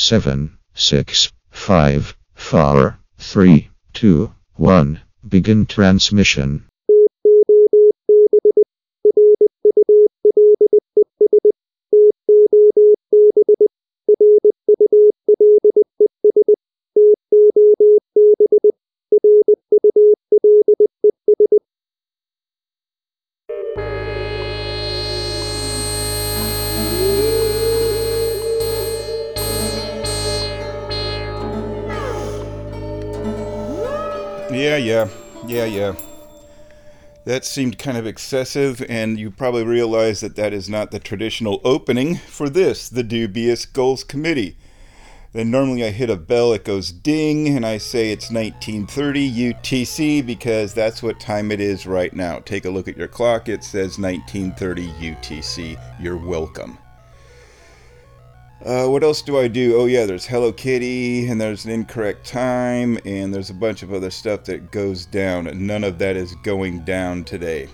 7, 6, 5, 4, 3, 2, 1. Begin transmission. Yeah. That seemed kind of excessive, and you probably realize that that is not the traditional opening for this, the Dubious Goals Committee. Then normally I hit a bell, it goes ding, and I say it's 1930 UTC because that's what time it is right now. Take a look at your clock, it says 1930 UTC. You're welcome. What else do I do? Oh yeah, there's Hello Kitty, and there's an incorrect time, and there's a bunch of other stuff that goes down. None of that is going down today.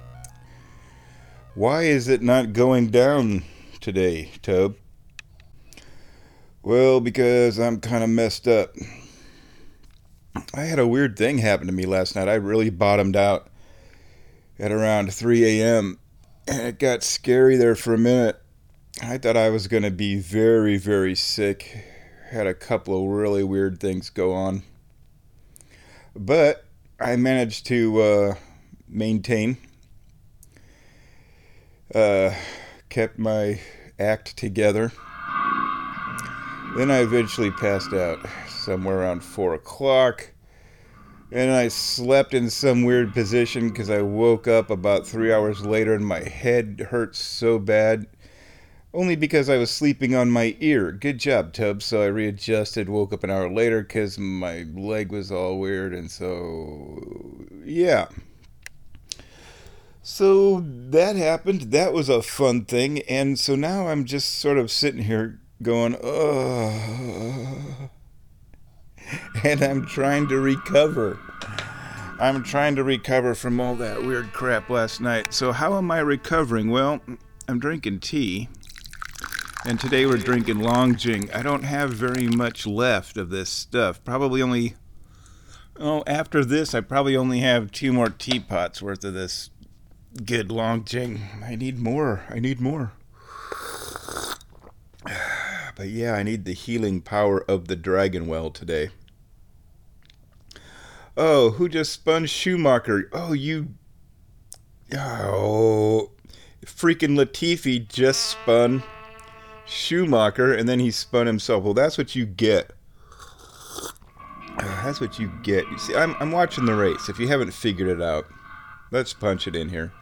Why is it not going down today, Tobe? Well, because I'm kind of messed up. I had a weird thing happen to me last night. I really bottomed out at around 3 a.m., and it got scary there for a minute. I thought I was going to be very, very sick. Had a couple of really weird things go on. But I managed to maintain. Kept my act together. Then I eventually passed out somewhere around 4 o'clock. And I slept in some weird position because I woke up about 3 hours later and my head hurt so bad. Only because I was sleeping on my ear. Good job, Tubbs. So I readjusted, woke up an hour later because my leg was all weird, and so, yeah. So that happened. That was a fun thing, and so now I'm just sort of sitting here going, ugh. And I'm trying to recover. I'm trying to recover from all that weird crap last night. So how am I recovering? Well, I'm drinking tea. And today we're drinking Longjing. I don't have very much left of this stuff. Probably only... after this, I probably only have 2 more teapots worth of this good Longjing. I need more. But yeah, I need the healing power of the Dragon Well today. Oh, who just spun Schumacher? Oh, freaking Latifi just spun Schumacher, and then he spun himself. Well, that's what you get. That's what you get. You see, I'm watching the race. If you haven't figured it out, let's punch it in here.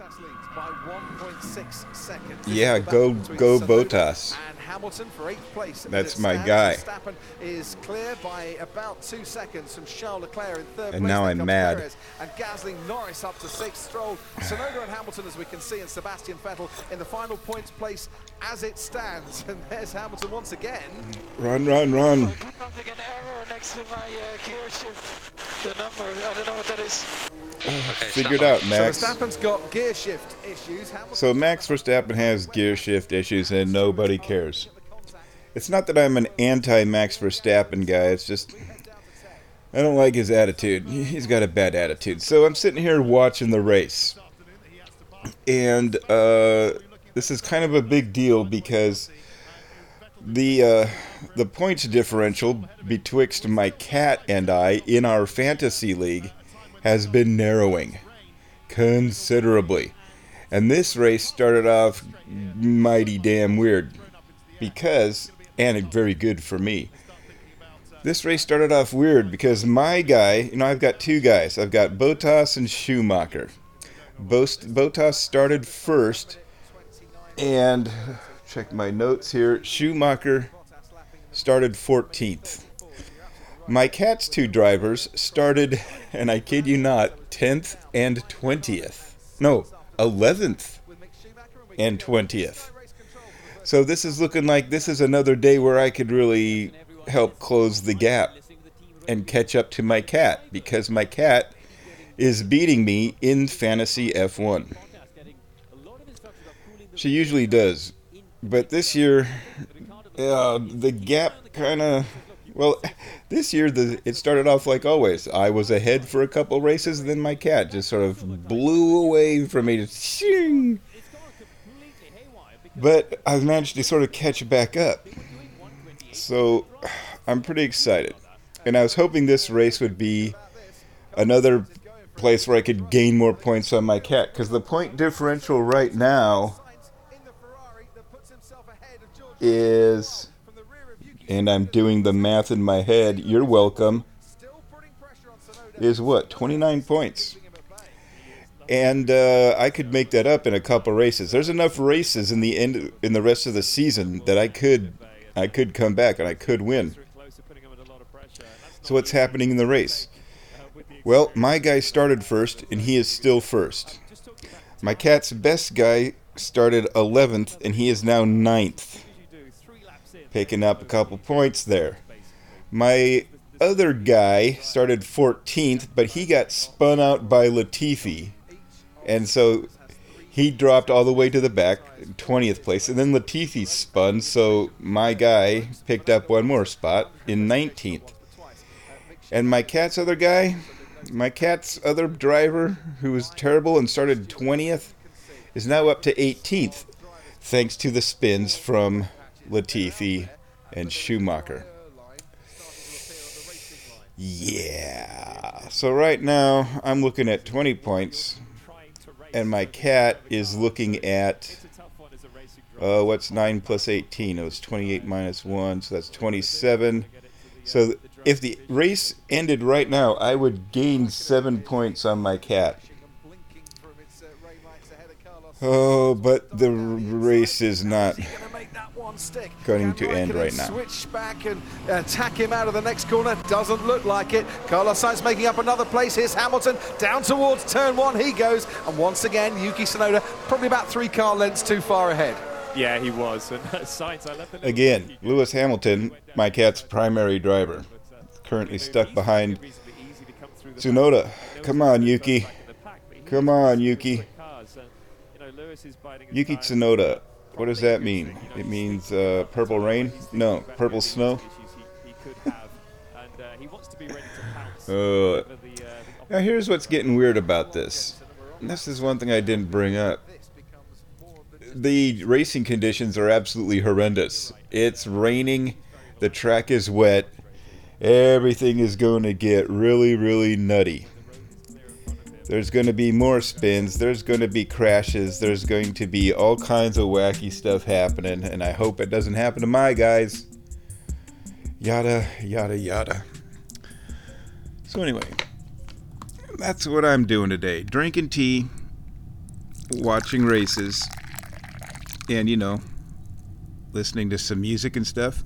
Yeah, go Bottas. Hamilton for 8th place. That's my guy. Verstappen is clear by about 2 seconds from Charles Leclerc in 3rd place. And now I'm mad. Perez and Gasly, Norris up to 6th. Stroll, Tsunoda and Hamilton, as we can see, and Sebastian Vettel in the final points place as it stands. And there's Hamilton once again. Run. Something an error next to my gear shift. The number, I don't know what that is. Figured out, Max. So Verstappen's got gear shift issues. So Max Verstappen has gear shift issues and nobody cares. It's not that I'm an anti-Max Verstappen guy, it's just I don't like his attitude. He's got a bad attitude. So I'm sitting here watching the race. And this is kind of a big deal because the points differential betwixt my cat and I in our fantasy league has been narrowing considerably. And this race started off mighty damn weird because, and very good for me, this race started off weird because my guy, I've got 2 guys. I've got Bottas and Schumacher. Bottas started first, and check my notes here, Schumacher started 14th. My cat's 2 drivers started, and I kid you not, 10th and 20th. No, 11th and 20th. So this is looking like this is another day where I could really help close the gap and catch up to my cat, because my cat is beating me in Fantasy F1. She usually does, but this year The gap kind of. Well, this year it started off like always. I was ahead for a couple races, and then my cat just sort of blew away from me. Shing! But I've managed to sort of catch back up. So I'm pretty excited. And I was hoping this race would be another place where I could gain more points on my cat. Because the point differential right now is... And I'm doing the math in my head. You're welcome. Is what? 29 points. And I could make that up in a couple races. There's enough races in the rest of the season that I could come back and I could win. So what's happening in the race? Well, my guy started first, and he is still first. My cat's best guy started 11th, and he is now 9th. Picking up a couple points there. My other guy started 14th, but he got spun out by Latifi. And so he dropped all the way to the back, 20th place. And then Latifi spun, so my guy picked up one more spot in 19th. And my cat's other driver, who was terrible and started 20th, is now up to 18th, thanks to the spins from Latifi and Schumacher. Yeah. So right now I'm looking at 20 points, and my cat is looking at what's 9 plus 18? It was 28 minus 1, so that's 27. So if the race ended right now, I would gain 7 points on my cat. Oh, but the race is not going to end right now. Switch back and attack him out of the next corner. Doesn't look like it. Carlos Sainz making up another place. Here's Hamilton down towards turn one. He goes, and once again Yuki Tsunoda probably about 3 car lengths too far ahead. Yeah, he was. And Sainz, I left the again, Lewis Hamilton, my cat's primary driver, currently stuck behind Tsunoda. Come on, Yuki. Come on, Yuki. Yuki Tsunoda. What does that mean? It means purple rain? No, purple snow. Now here's what's getting weird about this. This is one thing I didn't bring up. The racing conditions are absolutely horrendous. It's raining, the track is wet, everything is going to get really, really nutty. There's going to be more spins, there's going to be crashes, there's going to be all kinds of wacky stuff happening, and I hope it doesn't happen to my guys. Yada, yada, yada. So anyway, that's what I'm doing today. Drinking tea, watching races, and, you know, listening to some music and stuff.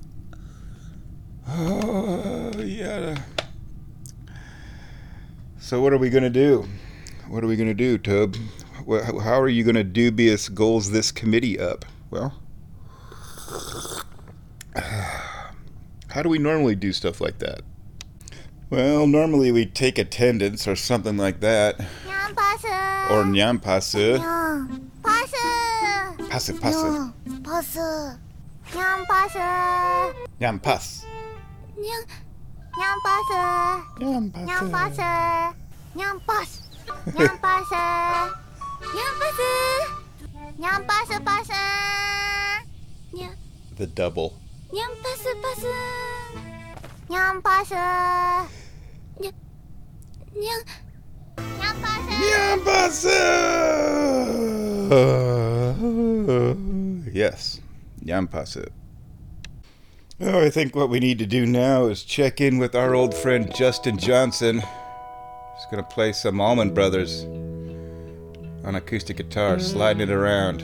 Oh, yada. So what are we going to do? What are we going to do, Tub? How are you going to dubious goals this committee up? Well, how do we normally do stuff like that? Well, normally we take attendance or something like that. Or nyampasu. Pasu, pasu. Nyampas. The double. Yes, nyampasu. Oh, I think what we need to do now is check in with our old friend Justin Johnson. He's going to play some Allman Brothers on acoustic guitar, sliding it around.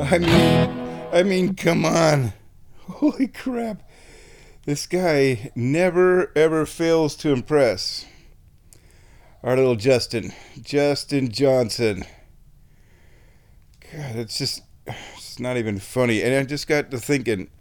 I mean, come on. Holy crap. This guy never, ever fails to impress. Our little Justin Johnson. God, it's not even funny. And I just got to thinking,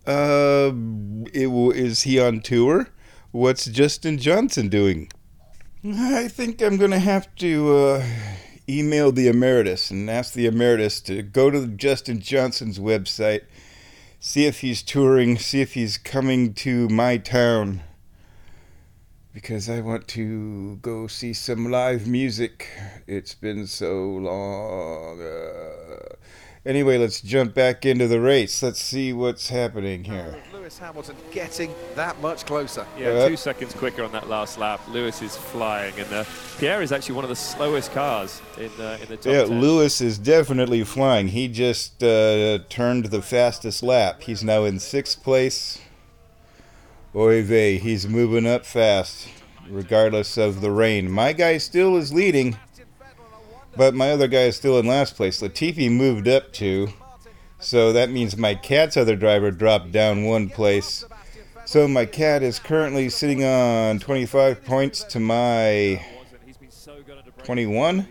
is he on tour? What's Justin Johnson doing? I think I'm going to have to email the emeritus and ask the emeritus to go to Justin Johnson's website, see if he's touring, see if he's coming to my town, because I want to go see some live music. It's been so long. Anyway, let's jump back into the race. Let's see what's happening here. Lewis Hamilton getting that much closer. Yeah, 2 seconds quicker on that last lap. Lewis is flying, and Pierre is actually one of the slowest cars in the top 10. Lewis is definitely flying. He just turned the fastest lap. He's now in 6th place. Oy vey, he's moving up fast, regardless of the rain. My guy still is leading, but my other guy is still in last place. Latifi moved up 2, so that means my cat's other driver dropped down 1 place. So my cat is currently sitting on 25 points to my 21.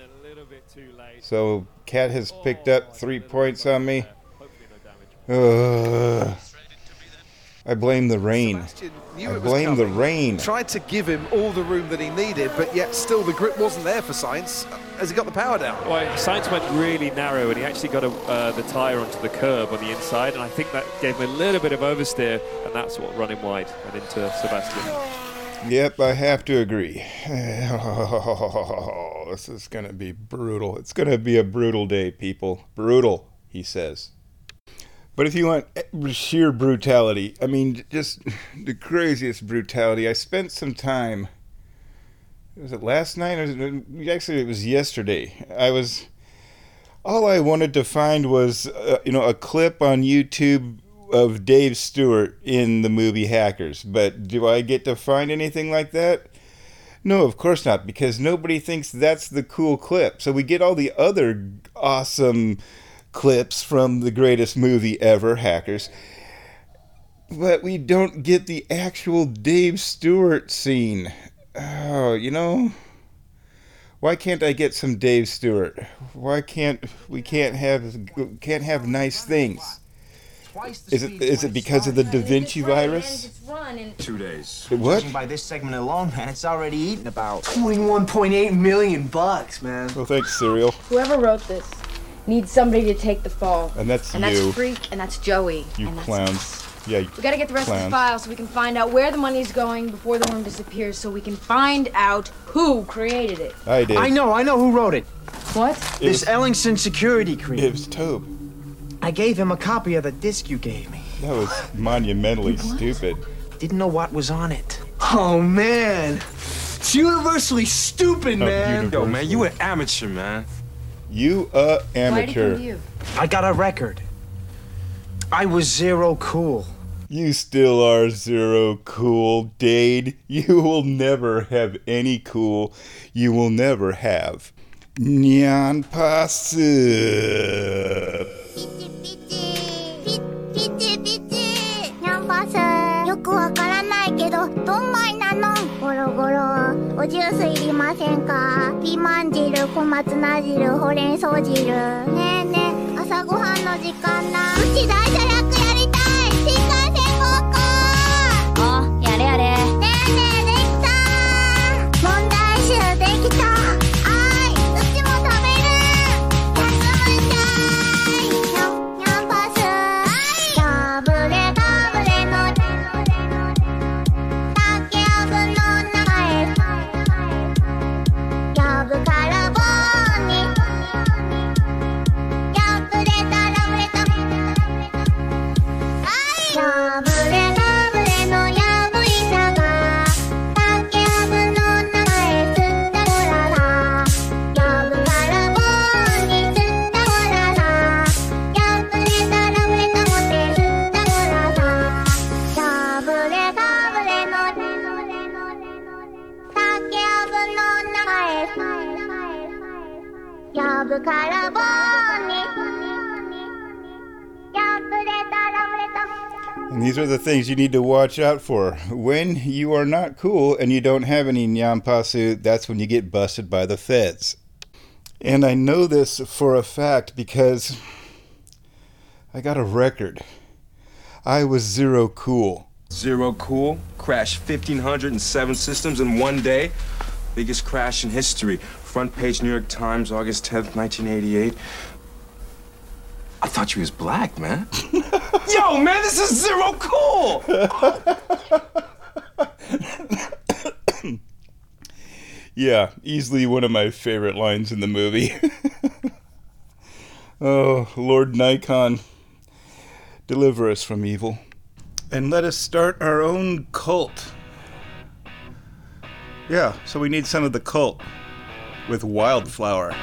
So cat has picked up 3 points on me. I blame the rain. I blame the rain. Tried to give him all the room that he needed, but yet still the grip wasn't there for Sainz as he got the power down. Well, Sainz went really narrow, and he actually got the tyre onto the curb on the inside, and I think that gave him a little bit of oversteer, and that's what run him wide and into Sebastian. Yep, I have to agree. This is going to be brutal. It's going to be a brutal day, people. Brutal, he says. But if you want sheer brutality, I mean, just the craziest brutality. I spent some time, was it last night? Actually, it was yesterday. All I wanted to find was, a clip on YouTube of Dave Stewart in the movie Hackers. But do I get to find anything like that? No, of course not, because nobody thinks that's the cool clip. So we get all the other awesome clips from the greatest movie ever, Hackers, but we don't get the actual Dave Stewart scene. Oh, why can't I get some Dave Stewart? Why can't have nice things? Is it because of the Da Vinci virus? 2 days. What? Judging by this segment alone, man, it's already eaten about $21.8 million, man. Well, thanks, Serial. Whoever wrote this needs somebody to take the fall. And that's and you. That's Freak, and that's Joey. You and that's clowns. us. Yeah, We gotta get the rest clowns. of the file so we can find out where the money's going before the worm disappears, so we can find out who created it. I did. I know who wrote it. What? This Ellingson security cream. It was Tobe. I gave him a copy of the disc you gave me. That was monumentally stupid. Didn't know what was on it. Oh, man. It's universally stupid, man. Yo, man, you an amateur, man. You Why did he amateur. come to you? I got a record. I was zero cool. You still are zero cool, Dade. You will never have any cool. You will never have Nyan Pasu. よくわからないけどどんまいなのゴロゴロおジュースいりませんかピーマン汁小松菜汁ほうれん草汁ねえねえ朝ごはんの時間なうち大車楽やりたい新幹線ごっこおやれやれねえねえできた問題集できたあいうちも食べる休むんじゃいにゃんにゃんパスガブレガブレの竹やぶの中へやぶから棒にやぶれたらぶれたやぶれガブレのやぶいさが竹やぶの中へつったほららやぶから棒につったほららやぶれたらぶれたもてつったほららやぶれガブレの竹やぶの中へやぶから棒に And these are the things you need to watch out for. When you are not cool and you don't have any nyampasu, that's when you get busted by the feds. And I know this for a fact because I got a record. I was zero cool. Zero cool. Crashed 1,507 systems in one day. Biggest crash in history. Front page New York Times, August 10th, 1988. I thought you was black, man. Yo, man, this is zero cool! Yeah, easily one of my favorite lines in the movie. Oh, Lord Nikon, deliver us from evil. And let us start our own cult. Yeah, so we need some of the cult with Wildflower.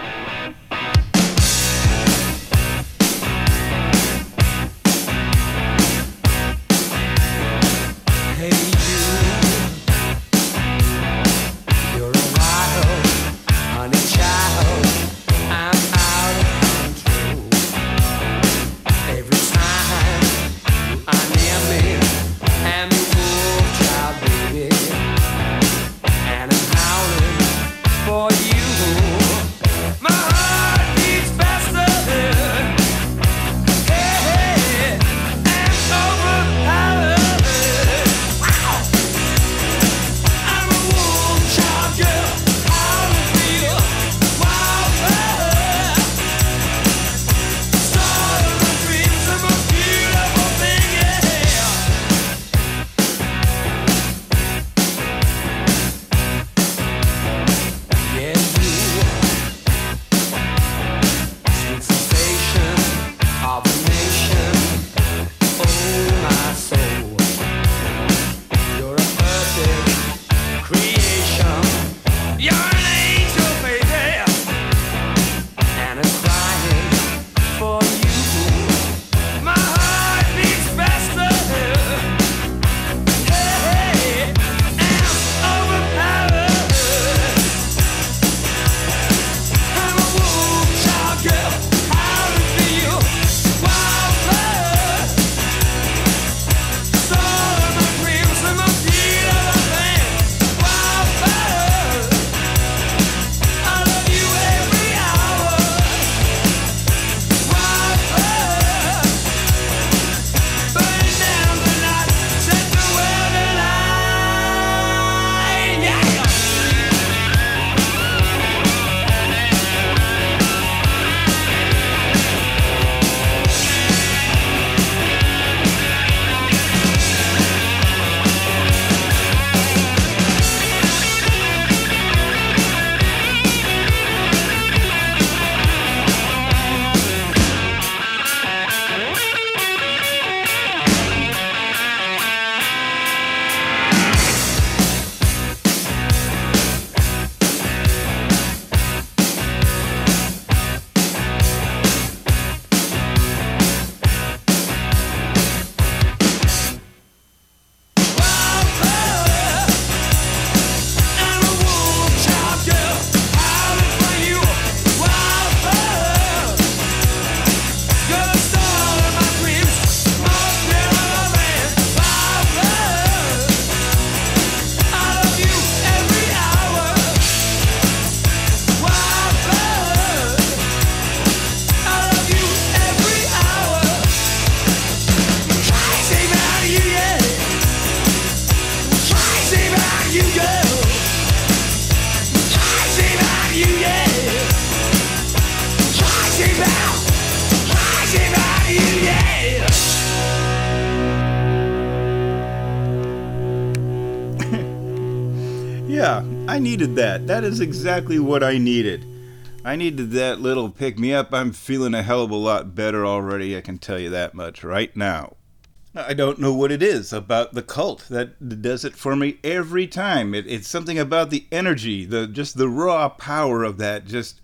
Yeah, I needed that. That is exactly what I needed. I needed that little pick-me-up. I'm feeling a hell of a lot better already, I can tell you that much right now. I don't know what it is about the cult that does it for me every time. It's something about the energy, just the raw power of that. Just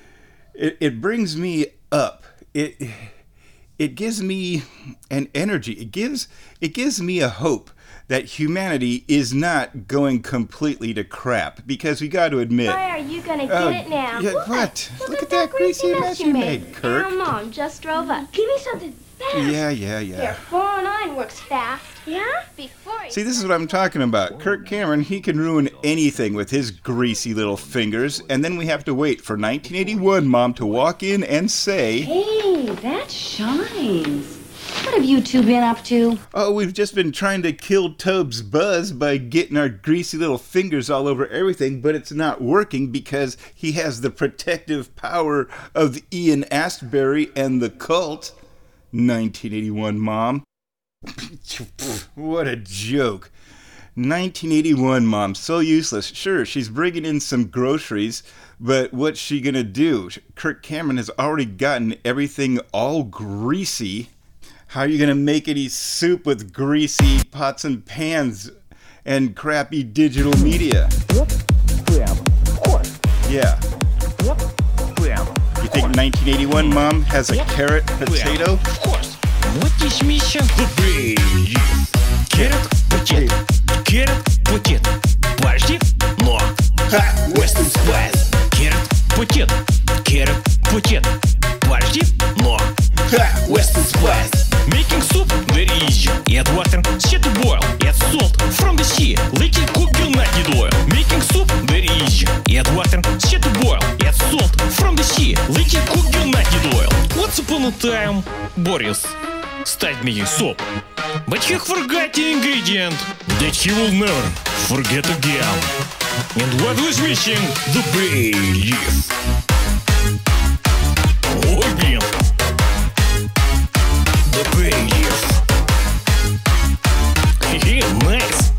it brings me up. It gives me an energy. It gives me a hope that humanity is not going completely to crap, because we got to admit. Why are you gonna get it now? Yeah, what? Look at that greasy mess you made, Kirk. Our mom just drove up. Give me something fast. Yeah. Your 409 works fast. Yeah? See, this is what I'm talking about. Kirk Cameron, he can ruin anything with his greasy little fingers, and then we have to wait for 1981 Mom to walk in and say, Hey, that shines. What have you two been up to? oh, we've just been trying to kill Tobe's buzz by getting our greasy little fingers all over everything, but it's not working because he has the protective power of Ian Astbury and the cult. 1981 Mom. What a joke. 1981 Mom, so useless. Sure, she's bringing in some groceries, but what's she gonna do? Kirk Cameron has already gotten everything all greasy. How are you gonna make any soup with greasy pots and pans and crappy digital media? Yeah. You think 1981 Mom has a carrot potato? Of course. What is mission? Carrot potato. Carrot potato. Подожди, но. Ha! Western Spice. Carrot potato. Carrot potato. Подожди, но. Ha! Western Spice. Making soup very easy. Add water, set to boil. Add salt from the sea. Liquid cooking nugget oil. Making soup very easy. Add water, set to boil. Add salt from the sea. Liquid cooking nugget oil. Once upon a time, Boris started making soap, but he forgot the ingredient that he will never forget again. And what was missing? The bay leaf. Ой, блин. The bay leaf. Nice.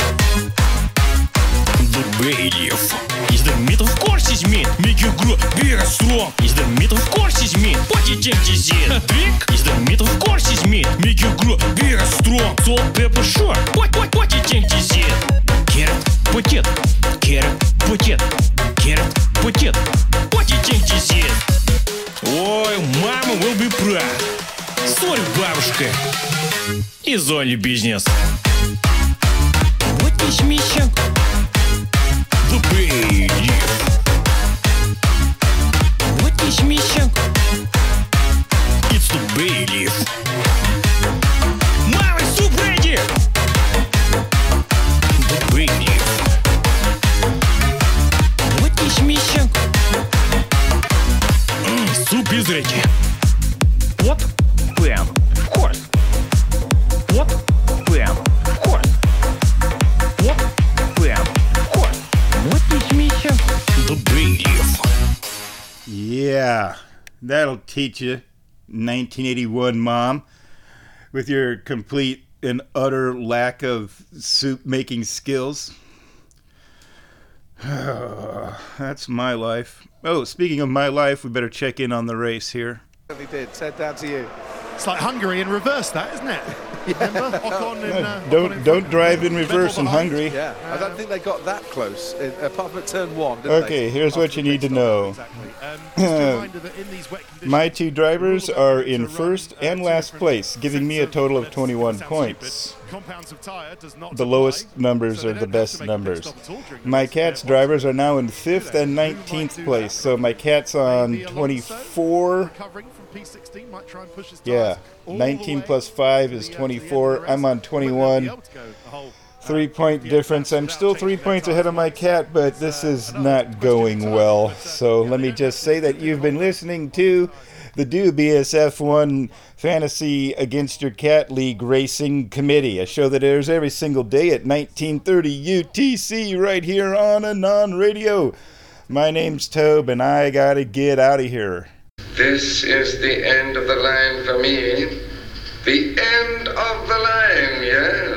The bay leaf. Is the meat? Of course is meat. Make you grow bigger, strong. Is the meat? Of course is meat. What you think is it? A drink? Is the meat? Of course is meat. Make you grow bigger, strong. Salt, pepper, sure. What you think is it? Carrot, potato. Carrot, potato. Carrot, potato. What you think is it? Ой, mama will be proud. Sorry, бабушка. It's only business. What is mission? The bay leaf. What is mission? It's the bay leaf. Mama, soup ready! The bay leaf. What is mission? Soup is ready. What? Plan. Of course. What? Plan. Of course. What? Plan. Of course. What is mission? The bay leaf. Yeah, that'll teach you, 1981 Mom, with your complete and utter lack of soup-making skills. That's my life. Oh, speaking of my life, we better check in on the race here. He did. Said down to you. It's like Hungary in reverse, that, isn't it? Remember? Don't drive in reverse in Hungary. Yeah, I don't think they got that close, apart from at turn one, did Okay, here's what you need to know. My two drivers are in first and last place, giving me a total of 21 points. The lowest numbers are the best numbers. My cat's drivers are now in 5th and 19th place, so my cat's on 24. Yeah, 19 plus 5 is 24. I'm on 21. 3-point difference. I'm still 3 points ahead of my cat, but this is not going well. So let me just say that you've been listening to the Do BSF1 Fantasy Against Your Cat League Racing Committee, a show that airs every single day at 1930 UTC right here on Anon Radio. My name's Tobe, and I gotta get out of here. This is the end of the line for me. The end of the line, yes.